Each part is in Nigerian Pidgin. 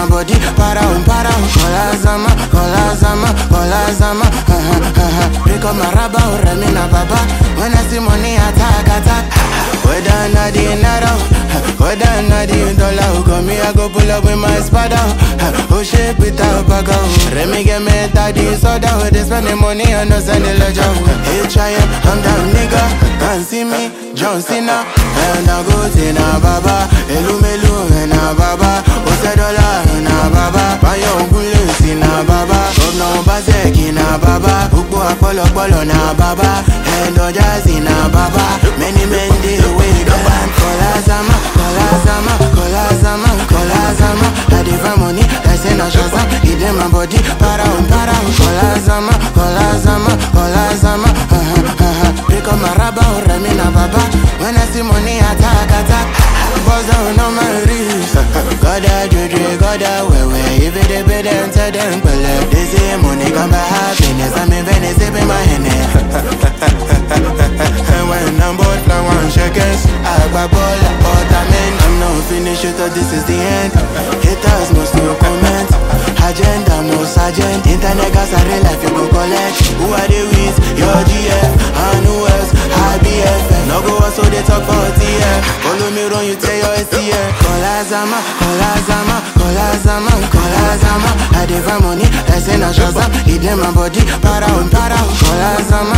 my body, para. Kola zama, pick up my rubber, remi na baba. When I see money, attack. Whether not the naira, whether not the dollar, come me, I go pull up with my spada. Oh shit, without bago. Remi get me daddy soda, they spend the money and no send the ledger. Hey, try it, I'm down, nigga. Can't see me, John Cena, and I go to na baba. Elu, na baba. Ose dollar, na baba. Payo bullet, na baba. Governor Bazeki, na baba. Ukbo Apollo, na baba. And Ojazi, na baba. Many men they wake up and Kola zama. I divide money, I say na Shazam. It in my body, para. Kola zama. Pick up my rubber, remi na baba. When I see money, attack. Buzz down on my wrist. Gotta juju, gotta wewe. If it a bit and tell them, well, they say money come by happiness. I'm in Venice, sipping my Henny. And when I'm bored, I want shakers. I got ball, I'm not finished, thought this is the end. Haters must no comment. Agenda, no sergeant. Internet gas are real life, you go collect. Who are they with? Your GF. And who else? IBF. No go so they talk for TF. Follow me run, you tell your STF. Kola zama. I divide money, I say na Shazam. It in my body, para. Kola zama.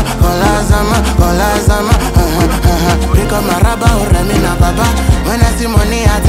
Pick up my rubber, remi na baba. When I see money, I